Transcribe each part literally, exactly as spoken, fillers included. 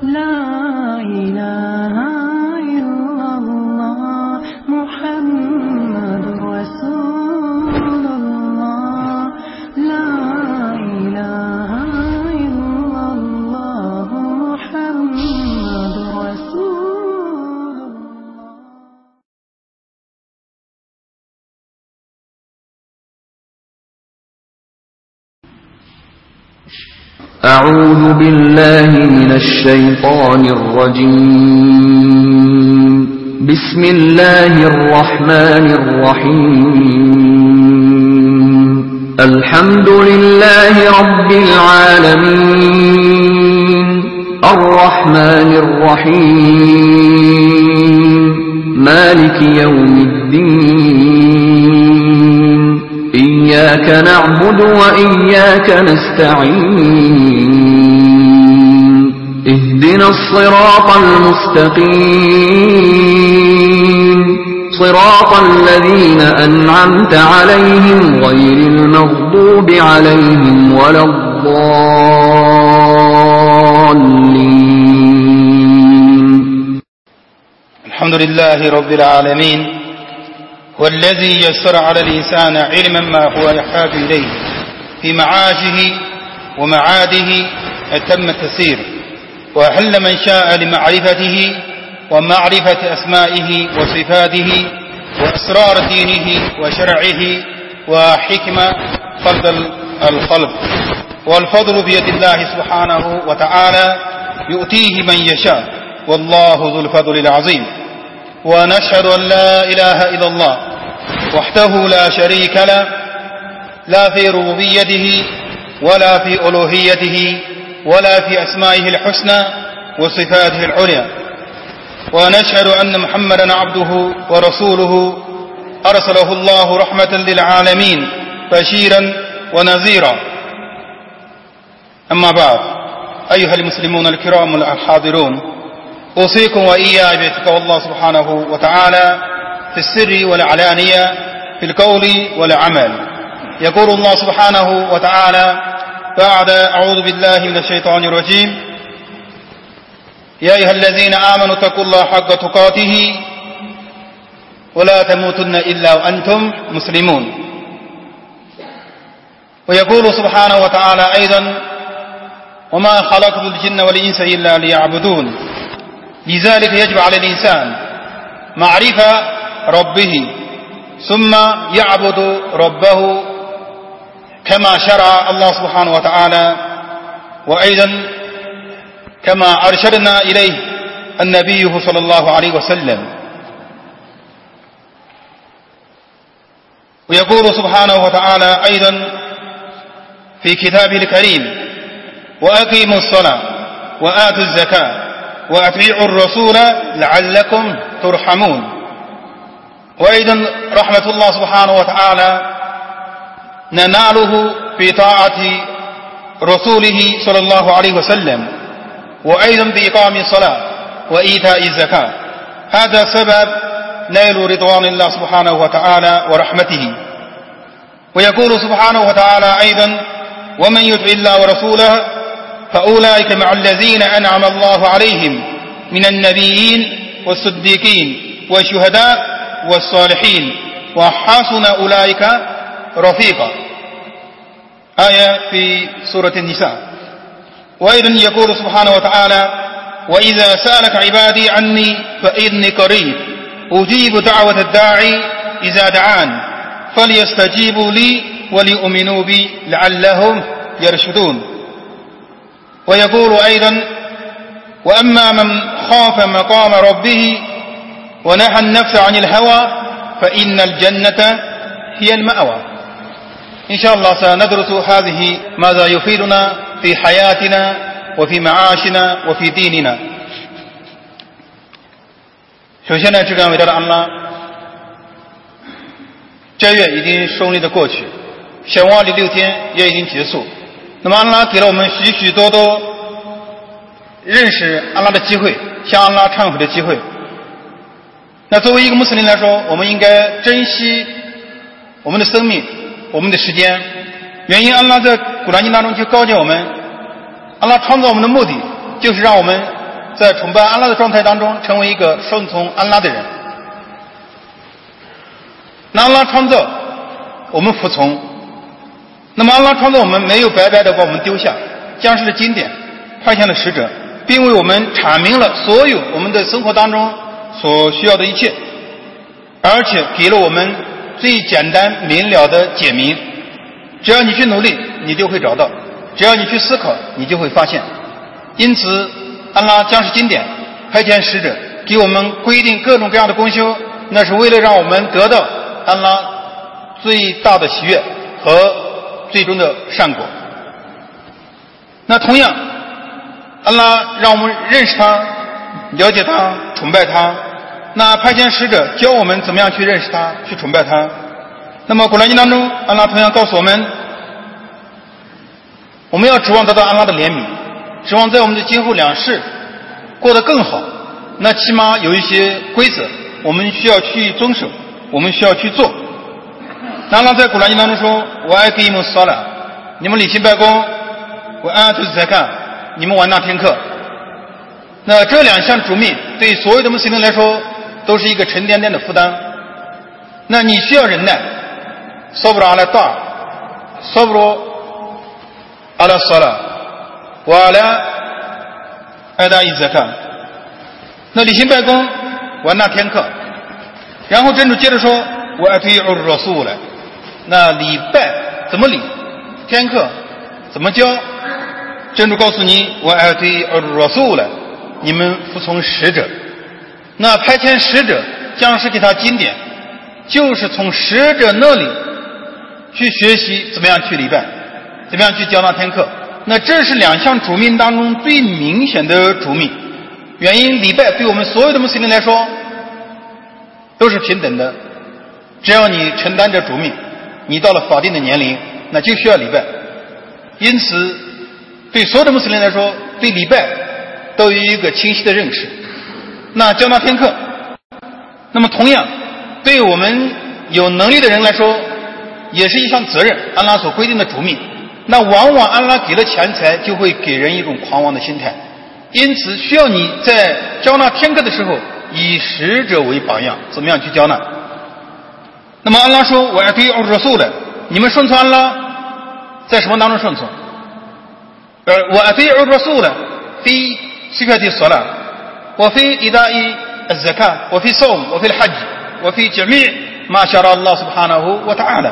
لا إله إلا الله محمد رسول الله لا إله إلا الله محمد رسول الله. أعوذ بالله من الشيطان الرجيم. بسم الله الرحمن الرحيم. الحمد لله رب العالمين الرحمن الرحيم مالك يوم الدين إياك نعبد وإياك نستعين اهدنا الصراط المستقيم صراط الذين أنعمت عليهم غير المغضوب عليهم ولا الضالين. الحمد لله رب العالمين والذي يسر على الإنسان علما ما هو يحتاج إليه في معاشه ومعاده أتم التسير وأحل من شاء لمعرفته ومعرفة أسمائه وصفاته وأسرار دينه وشرعه وحكمة فضل الخلق والفضل بيد الله سبحانه وتعالى يؤتيه من يشاء والله ذو الفضل العظيم. ونشهد أن لا إله إلا الله وحده لا شريك له لا في ربوبيته ولا في ألوهيته ولا في أسمائه الحسنى وصفاته العليا. ونشهد أن محمدا عبده ورسوله أرسله الله رحمة للعالمين بشيرا ونذيرا. أما بعد أيها المسلمون الكرام الحاضرون أوصيكم وإياي بتقوى الله سبحانه وتعالى في السر والعلانية في القول والعمل. يقول الله سبحانه وتعالى بعد أعوذ بالله من الشيطان الرجيم يا أيها الذين آمنوا اتقوا الله حق تقاته ولا تموتن إلا وأنتم مسلمون. ويقول سبحانه وتعالى أيضا وما خلقت الجن والإنس إلا ليعبدون. لذلك يجب على الإنسان معرفة ربه ثم يعبد ربه كما شرع الله سبحانه وتعالى وأيضا كما أرشدنا إليه النبي صلى الله عليه وسلم. ويقول سبحانه وتعالى أيضا في كتابه الكريم وأقيموا الصلاة وآتوا الزكاة وأطيعوا الرسول لعلكم ترحمون. وأيضا رحمة الله سبحانه وتعالى نناله في طاعة رسوله صلى الله عليه وسلم وأيضا بإقام الصلاة وإيتاء الزكاة. هذا سبب نيل رضوان الله سبحانه وتعالى ورحمته. ويقول سبحانه وتعالى أيضا ومن يطع الله ورسوله فأولئك مع الذين أنعم الله عليهم من النبيين والصديقين والشهداء والصالحين وحسن أولئك رفيقا. آية في سورة النساء. وأيضا يقول سبحانه وتعالى وإذا سألك عبادي عني فإني قريب أجيب دعوة الداعي إذا دعان فليستجيبوا لي وليؤمنوا بي لعلهم يرشدون. ويقول أيضا وأما من خاف مقام ربه ونهى النفس عن الهوى فإن الجنة هي المأوى. إن شاء الله سندرس هذه ماذا يفيدنا في حياتنا وفي معاشنا وفي ديننا. 首先呢，至关伟大的安拉，这月已经顺利的过去，小王的六天也已经结束。那么安拉给了我们许许多多认识安拉的机会，向安拉忏悔的机会。那作为一个穆斯林来说，我们应该珍惜我们的生命，我们的时间。原因安拉在古兰经当中就告诫我们，安拉创造我们的目的就是让我们在崇拜安拉的状态当中成为一个顺从安拉的人。那安拉创造我们服从，那么安拉创造我们没有白白的把我们丢下，降世的经典，派遣了使者，并为我们阐明了所有我们的生活当中所需要的一切，而且给了我们最简单明了的解明。只要你去努力，你就会找到；只要你去思考，你就会发现。因此安拉降世经典，派遣使者，给我们规定各种各样的功修，那是为了让我们得到安拉最大的喜悦和最终的善果。那同样安拉让我们认识他，了解他，崇拜他，那派遣使者教我们怎么样去认识他，去崇拜他。那么古兰经当中安拉同样告诉我们，我们要指望得到安拉的怜悯，指望在我们的今后两世过得更好，那起码有一些规则我们需要去遵守，我们需要去做。安拉在古兰经当中说，我爱给你们撒了，你们礼勤拜功，我安特才看你们完纳天课。那这两项主命对所有的穆斯林来说都是一个沉甸甸的负担，那你需要忍耐，صبر على الطاعة صبر على الصلاة وعلى أداء الزكاة。那礼勤拜功，完纳天课。然后真主接着说，我أطيع الرسول。那礼拜怎么礼，天课怎么教？真主告诉你，我أطيع الرسول，你们服从使者。那派遣使者将是给他经典，就是从使者那里去学习怎么样去礼拜，怎么样去教纳天课。那这是两项主命当中最明显的主命。原因礼拜对我们所有的穆斯林来说都是平等的，只要你承担着主命，你到了法定的年龄，那就需要礼拜。因此对所有的穆斯林来说，对礼拜都有一个清晰的认识。那教纳天课，那么同样对我们有能力的人来说也是一项责任，安拉所规定的主命。那往往安拉给了钱财就会给人一种狂妄的心态，因此需要你在交纳天课的时候以使者为榜样，怎么样去交纳。那么安拉说，我要对奥尔素的，你们顺从安拉在什么当中顺从？呃，我要对奥尔素的في صفة الصلاة وفي إداء الزكاة وفي الصوم وفي الحج وفي جميع ما شرع الله سبحانه وتعالى。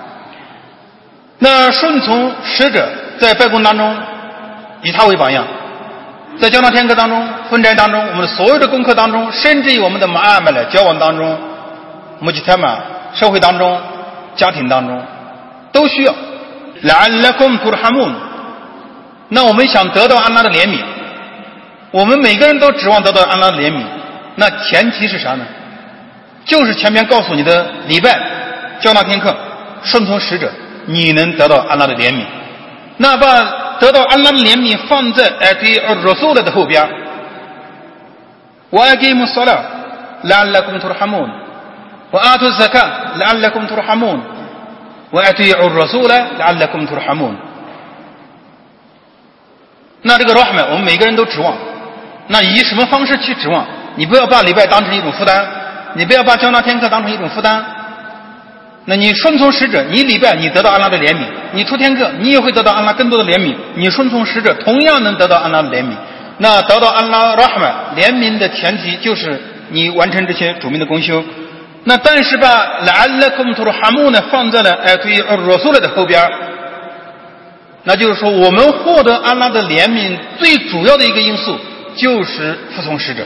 那顺从使者在拜功当中以他为榜样，在交纳天课当中，分斋当中，我们的所有的功课当中，甚至于我们的马阿麦的交往当中，穆吉泰玛社会当中，家庭当中都需要。لعلكم ترحمون。那我们想得到安拉的怜悯，我们每个人都指望得到安拉的怜悯，那前提是啥呢？就是前面告诉你的礼拜、交纳天课、顺从使者，你能得到安拉的怜悯。那把得到安拉的怜悯放在أطيع الرسول的后边，وأقيموا الصلاة لعلكم ترحمون وآتوا الزكاة لعلكم ترحمون وأطيعوا الرسول لعلكم ترحمون。那这个 rahmah 我们每个人都指望，那以什么方式去指望？你不要把礼拜当成一种负担，你不要把交纳天课当成一种负担。那你顺从使者，你礼拜你得到安拉的怜悯，你出天课你也会得到安拉更多的怜悯，你顺从使者同样能得到安拉的怜悯。那得到安拉 rahmah 怜悯的前提就是你完成这些主命的功修。那但是把 la'allakum turhamun 呢放在了 أطيع الرسول 的后边，那就是说我们获得安拉的怜悯最主要的一个因素就是服从使者。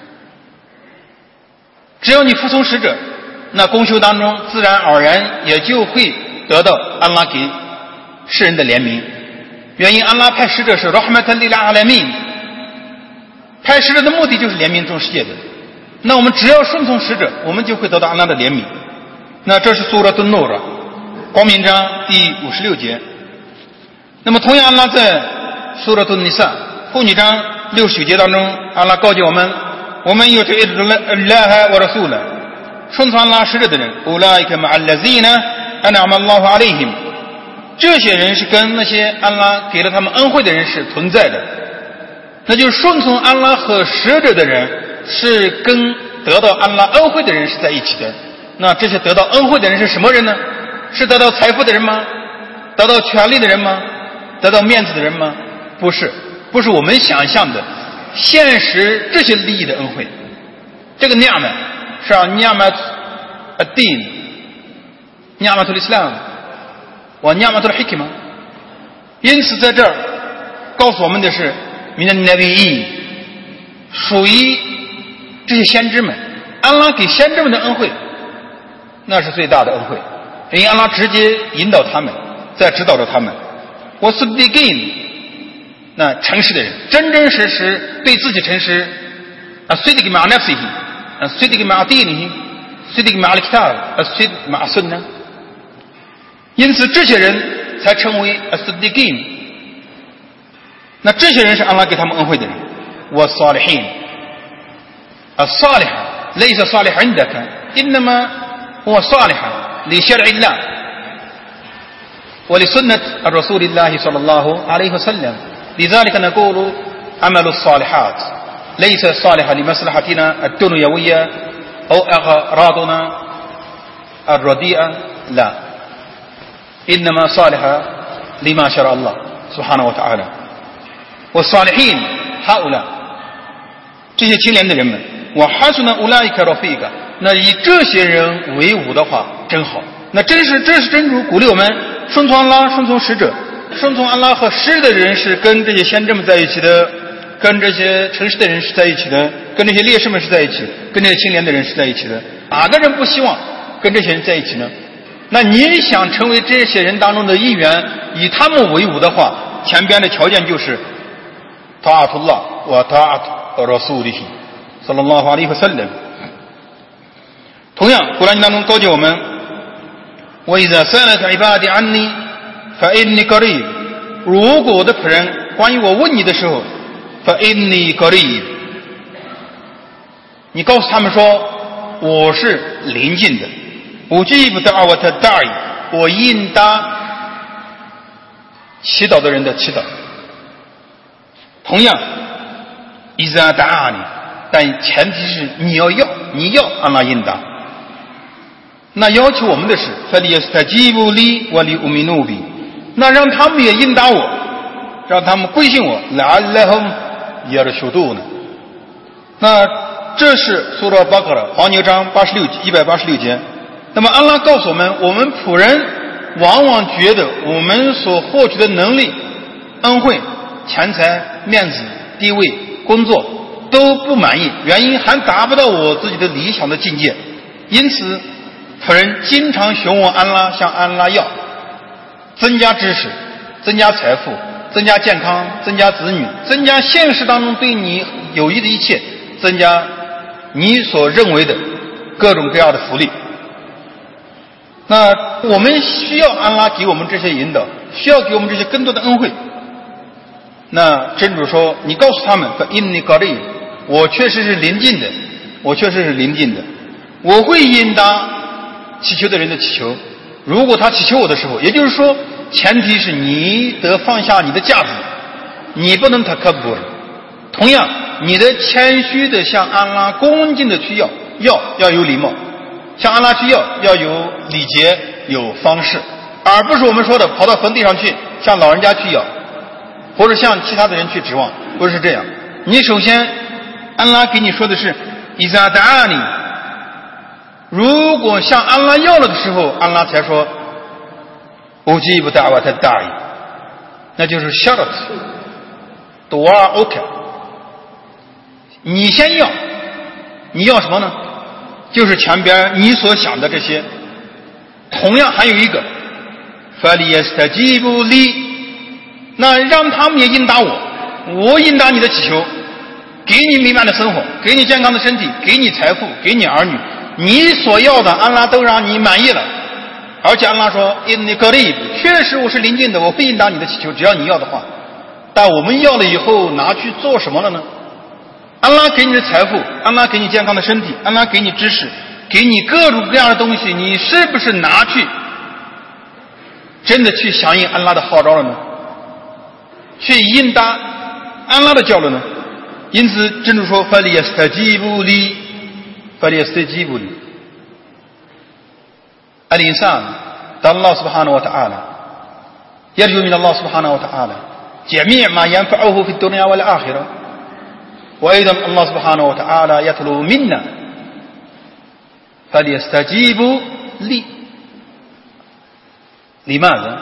只要你服从使者，那功修当中自然而然也就会得到安拉给世人的怜悯。原因安拉派使者是 rahmatan lil alamin， 派使者的目的就是怜悯众世界的。那我们只要顺从使者，我们就会得到安拉的怜悯。那这是苏拉敦诺尔光明章第五十六节。那么同样安拉在苏拉敦尼萨妇女章六十九节当中，安拉告诫我们，我们有这一种Allah wa Rasul， 顺从安拉使者的人，أولئك مع الذين أنعم الله عليهم， 这些人是跟那些安拉给了他们恩惠的人是存在的。 那就是顺从安拉和使者的人是跟得到安拉恩惠的人是在一起的。那这些得到恩惠的人是什么人呢？是得到财富的人吗？得到权力的人吗？得到面子的人吗？不是，不是我们想象的现实这些利益的恩惠。这个ni'mat是啊ni'mat ad-din ni'mat al-islam wa ni'mat al-hikmah。因此在这儿告诉我们的是min an-nabiyyin，属于这些先知们，安拉给先知们的恩惠那是最大的恩惠，因为安拉直接引导他们，在指导着他们。我是 begin， 那诚实的人，真真实实对自己诚实。啊 ，sidq ma'a nafsihi， 啊 ，sidq ma'a dinihi， sidq ma'a al-kitab， 啊 ，sidq ma'a sunnah。因此，这些人才成为 as-siddiqin。那这些人是安拉给他们恩惠的人。我 salihin， 啊 ，salih ليس صالح عندك إنما هو صالح لشرع الله ولسنة الرسول الله صلى الله عليه وسلم. لذلك نقول عمل الصالحات ليس صالحا لمصلحتنا الدنيوية أو أغراضنا الرديئة، لا، إنما صالحا لما شرع الله سبحانه وتعالى. والصالحين هؤلاء 这些清廉的人们，我哈苏呢乌拉伊卡罗菲嘎，那以这些人为伍的话真好。那真是这是真主鼓励我们顺从安拉，顺从使者。顺从安拉和使的人是跟这些先知们在一起的，跟这些诚实的人是在一起的，跟这些烈士们是在一起，跟这些清廉的人是在一起的。哪个人不希望跟这些人在一起呢？那你想成为这些人当中的一员，以他们为伍的话，前边的条件就是ta'atullah wa ta'at rasulihi sallallahu alaihi wasallam。同样，古兰经当中告诫我们وَإِذَا سَأَلَكَ عِبَادِي عَنِّي فَإِنِّي قَرِيبٌ。如果我的仆人关于我问你的时候 فَإِنِّي قَرِيبٌ， 你告诉他们说我是临近的。أُجِيبُ دَعْوَةَ الدَّاعِ， 我应答祈祷的人的祈祷。同样 إِذَا دَعَانِي， 但前提是你要要，你要安拉应答。那要求我们的是 فَلْيَسْتَجِيبُوا لِي وَلْيُؤْمِنُوا بِي， 那让他们也应答我，让他们归信我 لَعَلَّهُمْ يَرْشُدُونَ。 那这是苏拉巴格勒黄牛章八十六一百八十六节。那么安拉告诉我们，我们仆人往往觉得我们所获取的能力、恩惠、钱财、面子、地位、工作都不满意，原因还达不到我自己的理想的境界。因此仆人经常询问安拉，向安拉要增加知识、增加财富、增加健康、增加子女、增加现实当中对你有益的一切，增加你所认为的各种各样的福利。那我们需要安拉给我们这些引导，需要给我们这些更多的恩惠。那真主说，你告诉他们 فَإِنِّي قَرِيبٌ， 我确实是临近的，我确实是临近的，我会应答祈求的人的祈求。如果他祈求我的时候，也就是说前提是你得放下你的架子，你不能takabbur。同样你的谦虚的向安拉恭敬的去要，要要有礼貌，向安拉去要要有礼节有方式，而不是我们说的跑到坟地上去向老人家去要，或者向其他的人去指望，不是这样。你首先安拉给你说的是إِذَا دَعَانِي，如果向安拉要了的时候，安拉才说 أُجِيبُ دَعْوَةَ الدَّاعِ， 那就是 شرط دعاؤك。 你先要，你要什么呢？就是前边你所想的这些。同样还有一个 فَلْيَسْتَجِيبُوا لِي， 那让他们也应答我，我应答你的祈求，给你美满的生活，给你健康的身体，给你财富，给你儿女，你所要的安拉都让你满意了。而且安拉说 إِنِّي قَرِيبٌ， 确实我是临近的，我会应答你的祈求，只要你要的话。但我们要了以后拿去做什么了呢？安拉给你的财富，安拉给你健康的身体，安拉给你知识，给你各种各样的东西，你是不是拿去真的去响应安拉的号召了呢？去应答安拉的教了呢？ 因此真主说 فَلْيَسْتَجِيبُوا لِي فَلْيَسْتَجِيبُوا لِي الإنسان قال الله سبحانه وتعالى يرجو من الله سبحانه وتعالى جميع ما ينفعه في الدنيا والآخرة وأيضا الله سبحانه وتعالى يطلب منا فليستجيبوا لي لماذا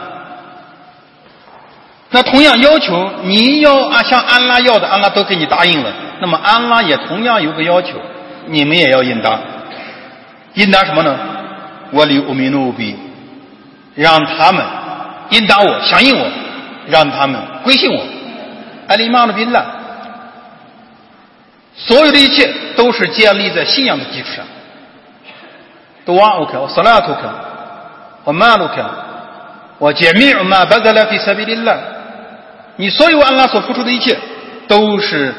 那同样要求你要啊向安拉要的安拉都给你答应了，那么安拉也同样有个要求，你们也要应答。应答什么呢？我里乌米努比，让他们应答我，响应我，让他们归信我。阿里玛的宾拉，所有的一切都是建立在信仰的基础上。دعاؤك وصلاتك ومالك وجميع ما بذل في سبيل الله，你所有安拉所付出的一切都是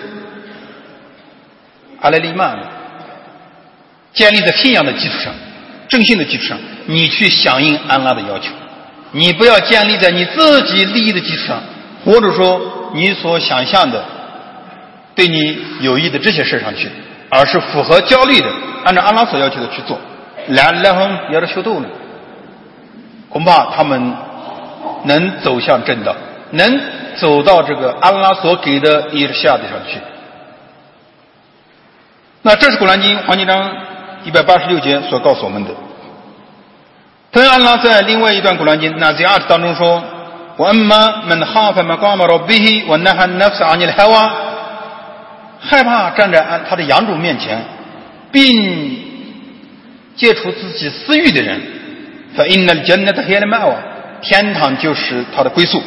阿莱利曼建立在信仰的基础上，正信的基础上，你去响应安拉的要求，你不要建立在你自己利益的基础上，或者说你所想象的对你有益的这些事上去，而是符合教律的，按照安拉所要求的去做。لعلهم يرشدون，恐怕他们能走向正道，能走到这个安拉所给的伊尔夏的上去。那这是古兰经黄金章一百八十六节所告诉我们的。同样，安拉在另外一段古兰经那吉阿当中说：“我أما من خاف مقام ربه ونهى النفس عن الهوى，害怕站在他的养主面前，并戒除自己私欲的人， فإن الجنة هي المأوى， 天堂就是他的归宿。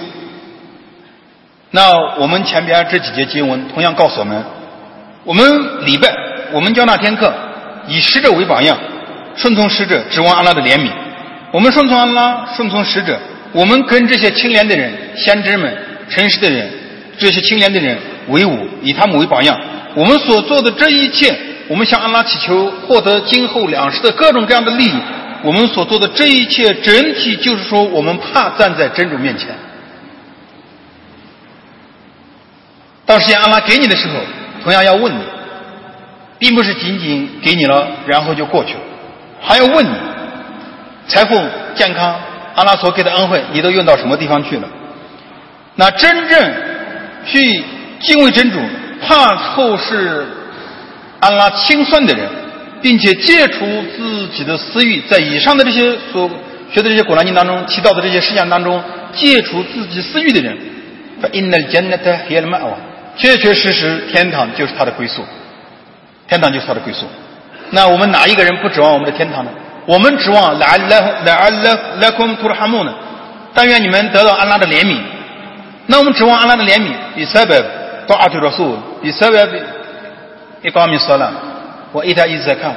那我们前边这几节经文同样告诉我们，我们礼拜，我们教纳天课，以使者为榜样，顺从使者，指望安拉的怜悯。我们顺从安拉，顺从使者，我们跟这些清廉的人、先知们、诚实的人，这些清廉的人为伍，以他们为榜样。我们所做的这一切，我们向安拉祈求获得今后两世的各种各样的利益，我们所做的这一切整体就是说，我们怕站在真主面前。到时间安拉给你的时候，同样要问你，并不是仅仅给你了然后就过去了，还要问你财富、健康，安拉所给的恩惠你都用到什么地方去了。那真正去敬畏真主，怕后世安拉清算的人，并且戒除自己的私欲，在以上的这些所学的这些古兰经当中提到的这些事项当中，戒除自己私欲的人， فإن الجنة هي المأوى， 确确实实天堂就是他的归宿，天堂就是他的归宿。那我们哪一个人不指望我们的天堂呢？我们指望 لعلكم ترحمون， 但愿你们得到安拉的怜悯。那我们指望安拉的怜悯， بسبب طاعة الرسول بسبب إقام الصلاة وإيتاء الزكاة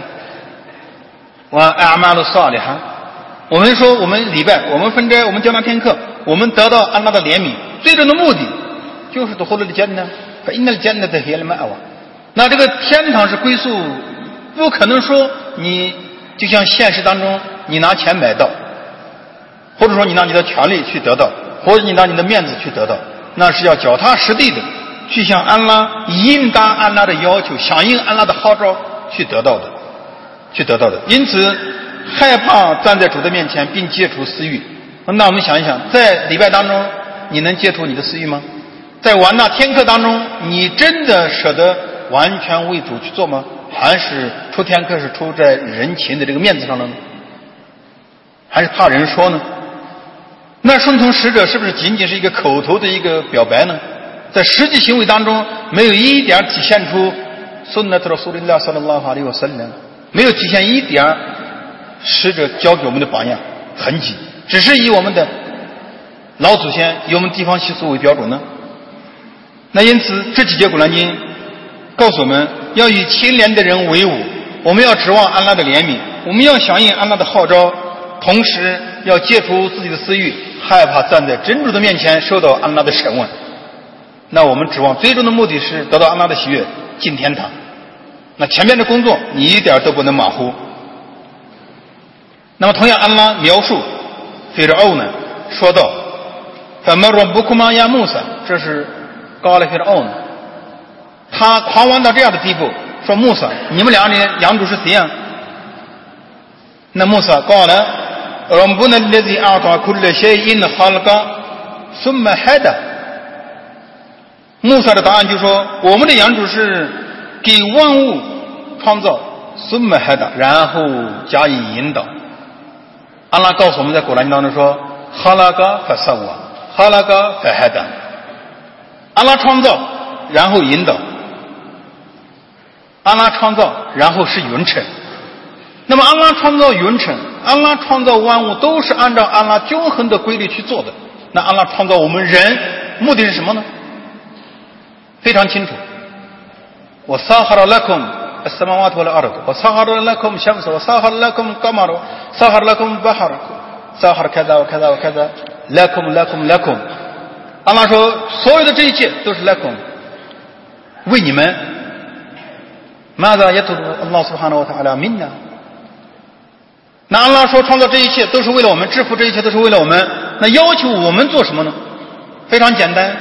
وأعمال الصالحة。我们说我们礼拜，我们分斋，我们教纳天课，我们得到安拉的怜悯，最终的目的就是得获得jannnah， فإن الجنة هي المأوى。那这个天堂是归宿，不可能说你就像现实当中你拿钱买到，或者说你拿你的权利去得到，或者你拿你的面子去得到，那是要脚踏实地的去向安拉应答安拉的要求，响应安拉的号召去得到的，去得到的。因此害怕站在主的面前并戒除私欲。那我们想一想，在礼拜当中你能戒除你的私欲吗？在玩那天课当中，你真的舍得完全为主去做吗？还是出天课是出在人情的这个面子上了呢？还是怕人说呢？那顺从使者是不是仅仅是一个口头的一个表白呢？在实际行为当中没有一点体现出 sunnat rasulillah sallallahu alaihi wasallam， 没有体现一点使者教给我们的榜样痕迹，只是以我们的老祖先以我们地方习俗为标准呢？那因此这几节古兰经告诉我们要与清廉的人为伍，我们要指望安拉的怜悯，我们要响应安拉的号召，同时要戒除自己的私欲，害怕站在真主的面前受到安拉的审问。那我们指望最终的目的是得到安拉的喜悦，进天堂。那前面的工作你一点都不能马虎。那么同样安拉描述菲尔欧呢说道 فَمَنْ رَبُّكُمَا يَا مُوسَى， 这是高了菲尔欧呢， 他狂妄到这样的地步，说穆萨，你们两人养主是谁呀？那穆萨قال ربنا الذي أعطى كل شيء خلقه ثم هدى。穆萨的答案就说，我们的养主是给万物创造ثم هدى，然后加以引导。安拉告诉我们在古兰经当中说خلق فسوى خلق فهدى，安拉创造然后引导，安拉创造然后是匀称。那么安拉创造匀称，安拉创造万物都是按照安拉均衡的规律去做的。那安拉创造我们人目的是什么呢？非常清楚。وسخر لكم السماوات والأرض وسخر لكم الشمس وسخر لكم القمر وسخر لكم البحر سخر كذا وكذا وكذا لكم لكم لكم。安拉说所有的这一切都是 lakum， 为你们。ماذا يطلب الله سبحانه وتعالى منا。那安拉说创造这一切都是为了我们，制服这一切都是为了我们，那要求我们做什么呢？非常简单，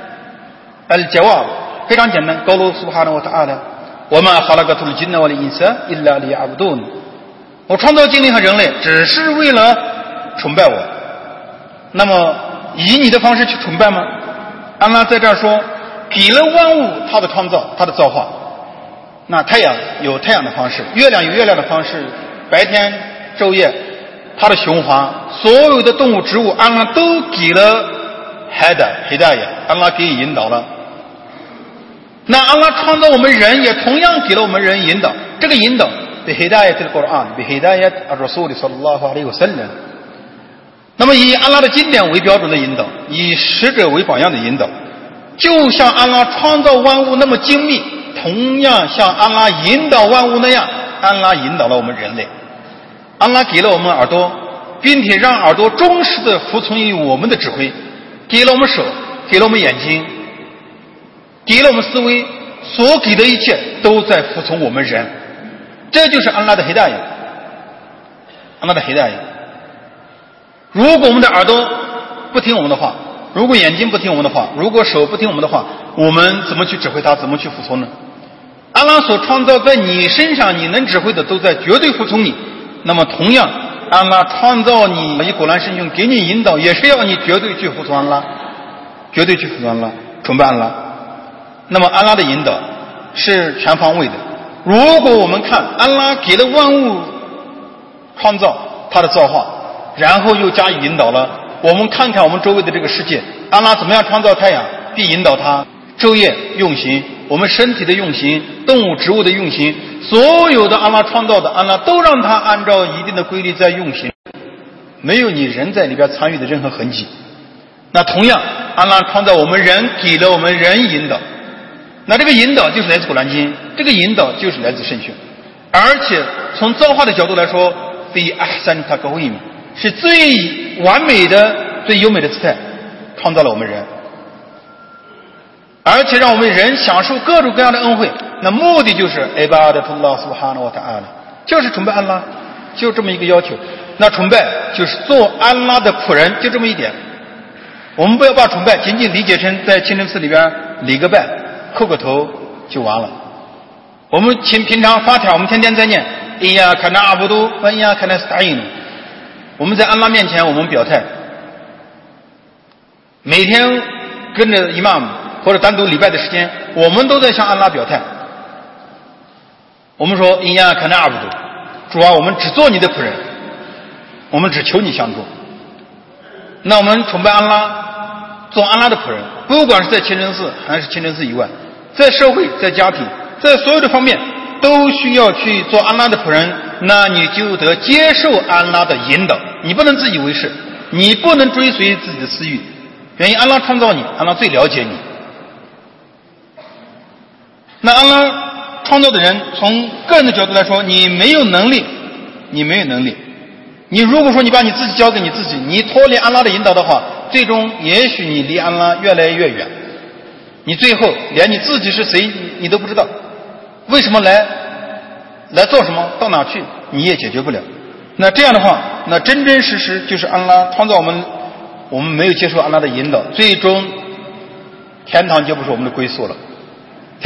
الجواب 非常简单， قوله سبحانه وتعالى وما خلقت الجن والإنس إلا ليعبدون。 我创造精灵和人类只是为了崇拜我。那么以你的方式去崇拜吗？安拉在这儿说给了万物他的创造，他的造化。那太阳有太阳的方式，月亮有月亮的方式，白天昼夜它的循环，所有的动物植物安拉都给了 hada hidayah， 安拉给予引导了。那安拉创造我们人也同样给了我们人引导，这个引导 bihidayat al-Quran bihidayat ar-Rasul sallallahu alaihi wasallam。 那么以安拉的经典为标准的引导，以使者为榜样的引导，就像安拉创造万物那么精密，同样像安拉引导万物那样，安拉引导了我们人类。安拉给了我们耳朵，并且让耳朵忠实的服从于我们的指挥，给了我们手，给了我们眼睛，给了我们思维，所给的一切都在服从我们人。这就是安拉的hidayah，安拉的hidayah。如果我们的耳朵不听我们的话，如果眼睛不听我们的话，如果手不听我们的话，我们怎么去指挥它，怎么去服从呢？安拉所创造在你身上你能指挥的都在绝对服从你。那么同样安拉创造你以古兰圣训给你引导，也是要你绝对去服从安拉，绝对去服从安拉，崇拜安拉。那么安拉的引导是全方位的。如果我们看安拉给了万物创造他的造化，然后又加以引导了，我们看看我们周围的这个世界，安拉怎么样创造太阳，并引导它昼夜运行，我们身体的运行，动物植物的运行，所有的安拉创造的，安拉都让它按照一定的规律在运行，没有你人在里边参与的任何痕迹。那同样安拉创造我们人，给了我们人引导，那这个引导就是来自古兰经，这个引导就是来自圣训，而且从造化的角度来说，非ahsan taqwim，是最完美的最优美的姿态创造了我们人，而且让我们人享受各种各样的恩惠。那目的就是 ibadatullah subhanahu wa ta'ala， 就是崇拜安拉，就这么一个要求。那崇拜就是做安拉的仆人，就这么一点。我们不要把崇拜仅仅理解成在清真寺里边礼个拜叩个头就完了。我们平平常发条我们天天在念iyyaka na'budu wa iyyaka nasta'in，我们在安拉面前我们表态，每天跟着伊玛目或者单独礼拜的时间，我们都在向安拉表态。我们说伊呀卡纳阿布杜，主啊，我们只做你的仆人，我们只求你相助。那我们崇拜安拉，做安拉的仆人，不管是在清真寺还是清真寺以外，在社会在家庭在所有的方面都需要去做安拉的仆人，那你就得接受安拉的引导，你不能自以为是，你不能追随自己的私欲，原因安拉创造你，安拉最了解你。那安拉创造的人，从个人的角度来说，你没有能力，你没有能力。你如果说你把你自己交给你自己，你脱离安拉的引导的话，最终也许你离安拉越来越远，你最后连你自己是谁你都不知道，为什么来来做什么，到哪去你也解决不了。那这样的话，那真真实实就是安拉创造我们，我们没有接受安拉的引导，最终天堂就不是我们的归宿了。天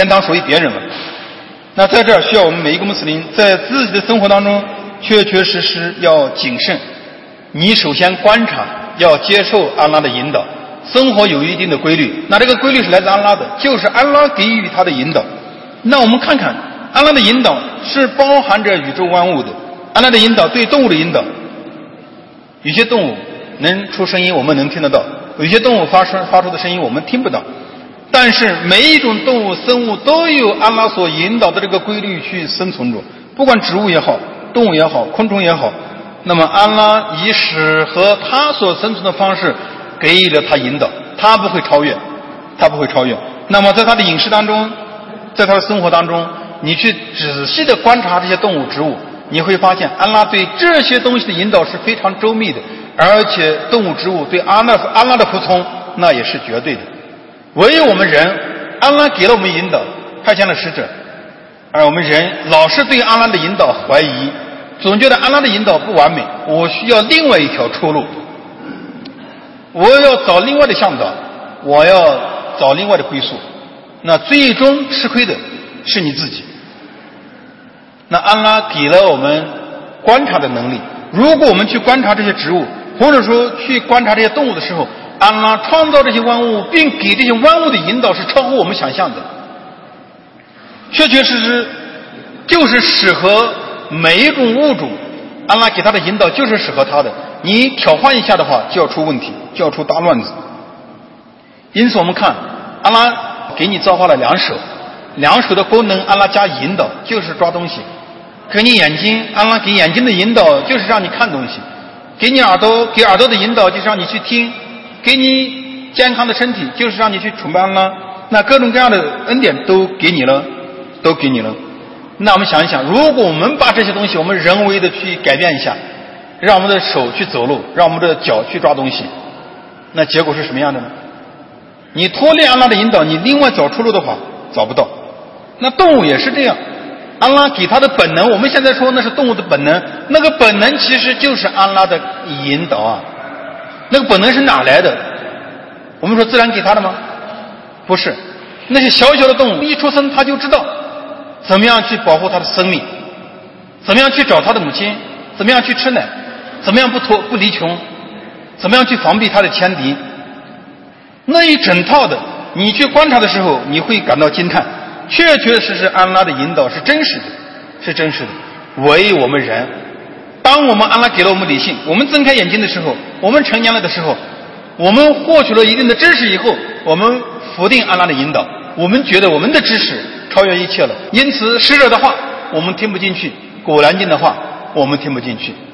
天堂属于别人了。那在这儿需要我们每一个穆斯林在自己的生活当中确确实实要谨慎。你首先观察，要接受安拉的引导，生活有一定的规律，那这个规律是来自安拉的，就是安拉给予他的引导。那我们看看安拉的引导是包含着宇宙万物的，安拉的引导对动物的引导，有些动物能出声音我们能听得到，有些动物发声发出的声音我们听不到，但是每一种动物生物都有安拉所引导的这个规律去生存着，不管植物也好，动物也好，昆虫也好，那么安拉以适合他所生存的方式给予了他引导，他不会超越，他不会超越。那么在他的饮食当中，在他的生活当中，你去仔细的观察这些动物植物，你会发现安拉对这些东西的引导是非常周密的，而且动物植物对安拉安拉的服从那也是绝对的。唯有我们人，安拉给了我们引导，派遣了使者，而我们人老是对安拉的引导怀疑，总觉得安拉的引导不完美，我需要另外一条出路，我要找另外的向导，我要找另外的归宿，那最终吃亏的是你自己。那安拉给了我们观察的能力，如果我们去观察这些植物，或者说去观察这些动物的时候，安拉创造这些万物并给这些万物的引导是超乎我们想象的，确确实实就是适合每一种物种，安拉给他的引导就是适合他的，你调换一下的话就要出问题，就要出大乱子。因此我们看安拉给你造化了两手，两手的功能安拉加引导就是抓东西，给你眼睛，安拉给眼睛的引导就是让你看东西，给你耳朵，给耳朵的引导就是让你去听，给你健康的身体就是让你去崇拜安拉，那各种各样的恩典都给你了，都给你了。那我们想一想，如果我们把这些东西我们人为的去改变一下，让我们的手去走路，让我们的脚去抓东西，那结果是什么样的呢？你脱离安拉的引导，你另外找出路的话找不到。那动物也是这样，安拉给他的本能，我们现在说那是动物的本能，那个本能其实就是安拉的引导啊。那个本能是哪来的？我们说自然给他的吗？不是，那些小小的动物一出生他就知道怎么样去保护他的生命，怎么样去找他的母亲，怎么样去吃奶，怎么样不脱不离穷，怎么样去防避他的天敌。那一整套的你去观察的时候，你会感到惊叹，确确实实安拉的引导是真实的，是真实的。唯我们人，当我们安拉给了我们理性，我们睁开眼睛的时候，我们成年了的时候，我们获取了一定的知识以后，我们否定安拉的引导，我们觉得我们的知识超越一切了，因此使者的话我们听不进去，古兰经的话我们听不进去，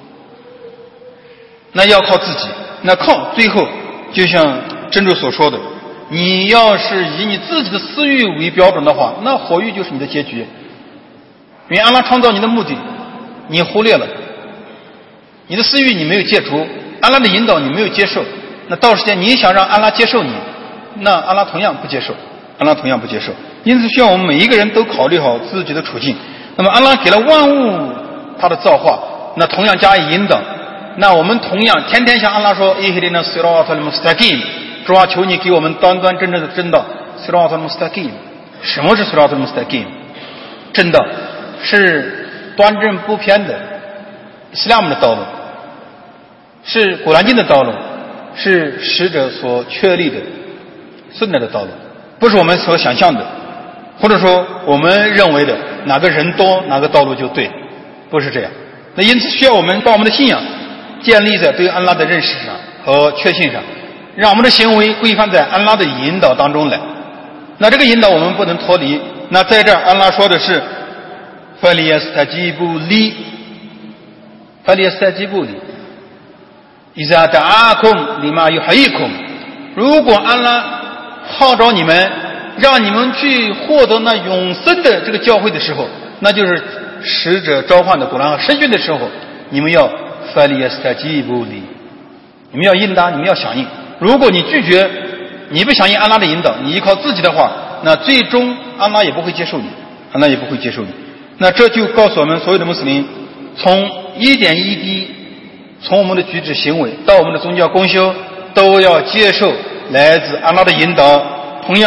那要靠自己。那靠最后就像真主所说的，你要是以你自己的私欲为标准的话，那火狱就是你的结局。因为安拉创造你的目的你忽略了，你的私欲你没有戒除，安拉的引导你没有接受，那到时间你想让安拉接受你，那安拉同样不接受，安拉同样不接受。因此需要我们每一个人都考虑好自己的处境。那么安拉给了万物他的造化，那同样加以引导，那我们同样天天向安拉说，Ihdina Siratal Mustaqim，主啊，求你给我们端端正正的正道。Siratal Mustaqim， 什么是 Siratal Mustaqim？ 正道是端正不偏的伊斯兰的道路，是古兰经的道路，是使者所确立的顺的的道路，不是我们所想象的，或者说我们认为的哪个人多哪个道路就对，不是这样。那因此需要我们把我们的信仰建立在对安拉的认识上和确信上，让我们的行为规范在安拉的引导当中来。那这个引导我们不能脱离。那在这儿安拉说的是فَلْيَسْتَجِيبُوا لِي فَلْيَسْتَجِيبُوا لِي إِذَا دَعَاكُمْ لِمَا يُحْيِيكُمْ。 如果安拉号召你们，让你们去获得那永生的这个教会的时候，那就是使者召唤的古兰和圣训的时候，你们要 فَلْيَسْتَجِيبُوا لِي， 你们要应答，你们要响应。如果你拒绝，你不响应安拉的引导，你依靠自己的话，那最终安拉也不会接受你，安拉也不会接受你。那这就告诉我们所有的穆斯林，从一点一滴，从我们的举止行为到我们的宗教功修，都要接受来自安拉的引导。同样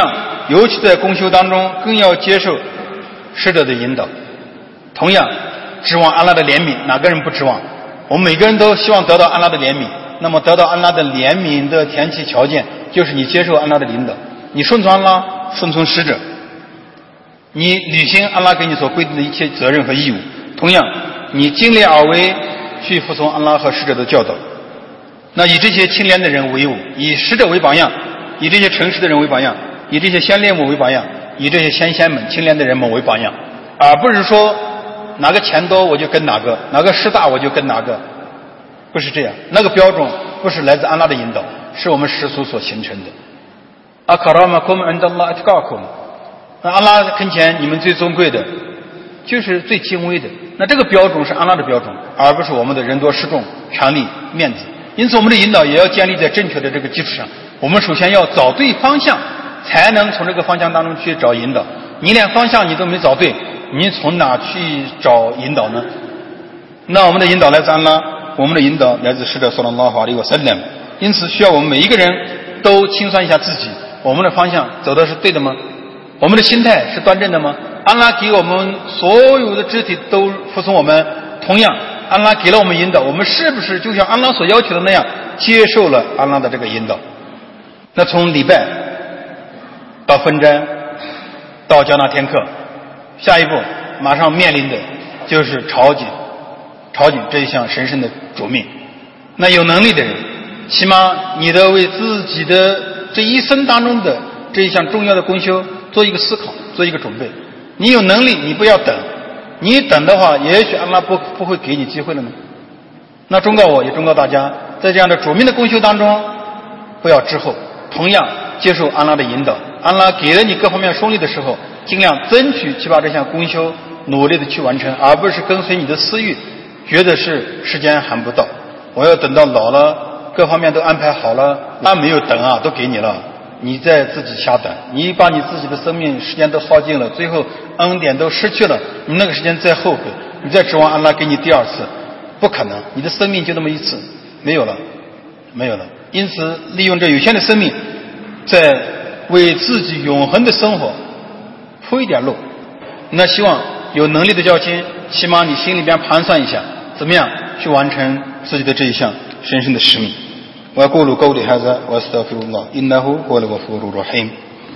尤其在公修当中，更要接受使者的引导。同样，指望安拉的怜悯，哪个人不指望？我们每个人都希望得到安拉的怜悯。那么得到安拉的怜悯的前提条件，就是你接受安拉的领导，你顺从安拉，顺从使者，你履行安拉给你所规定的一切责任和义务。同样，你尽力而为，去服从安拉和使者的教导。那以这些清廉的人为伍，以使者为榜样，以这些诚实的人为榜样，以这些先烈们为榜样，以这些先贤们清廉的人们为榜样，而不是说哪个钱多我就跟哪个，哪个势大我就跟哪个，不是这样。那个标准不是来自安拉的引导，是我们世俗所形成的。akramakum indallah atqakum，那安拉跟前你们最尊贵的就是最敬畏的。那这个标准是安拉的标准，而不是我们的人多势众、权力、面子。因此我们的引导也要建立在正确的这个基础上。我们首先要找对方向，才能从这个方向当中去找引导。你连方向你都没找对，你从哪去找引导呢？那我们的引导来自安拉，我们的引导来自使者ศ็อลลัลลอฮุอะลัยฮิวะซัลลัม。因此需要我们每一个人都清算一下自己，我们的方向走的是对的吗？我们的心态是端正的吗？安拉给我们所有的肢体都服从我们，同样安拉给了我们引导，我们是不是就像安拉所要求的那样接受了安拉的这个引导？那从礼拜到分斋到交纳天课，下一步马上面临的就是朝觐，朝觐这一项神圣的主命。那有能力的人，起码你得为自己的这一生当中的这一项重要的功修做一个思考，做一个准备。你有能力，你不要等，你等的话，也许安拉不不会给你机会了呢。那忠告我，也忠告大家，在这样的主命的功修当中，不要滞后，同样接受安拉的引导。安拉给了你各方面顺利的时候，尽量争取去把这项功修努力的去完成，而不是跟随你的私欲，觉得是时间还不到，我要等到老了，各方面都安排好了，那没有等啊，都给你了，你再自己瞎等，你把你自己的生命时间都耗尽了，最后恩典都失去了，你那个时间再后悔，你再指望安拉给你第二次，不可能，你的生命就那么一次，没有了，没有了。因此，利用这有限的生命，在为自己永恒的生活铺一点路。那希望有能力的教亲，起码你心里边盘算一下，怎么样去完成自己的这一项神圣的使命。وأقول قولي هذا وأستغفر الله إنه هو الغفور الرحيم.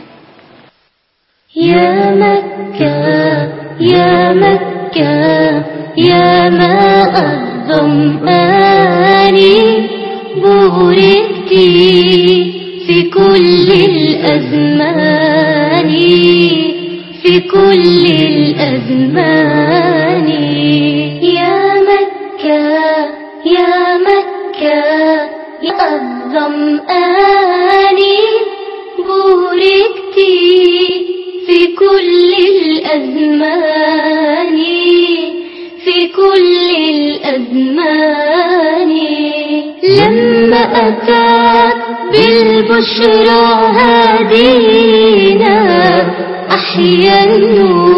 يا مكة يا مكة يا ماء الظمآن بوركت في كل الأزمان في كل الأزمان يا مكة يا مكة يا الظمآن بوركت في كل الأزمان في كل الأزمان لما أتاك بالبشرى هادينا أحيا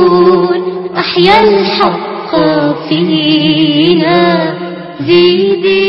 النور أحيا الحق فينا زيد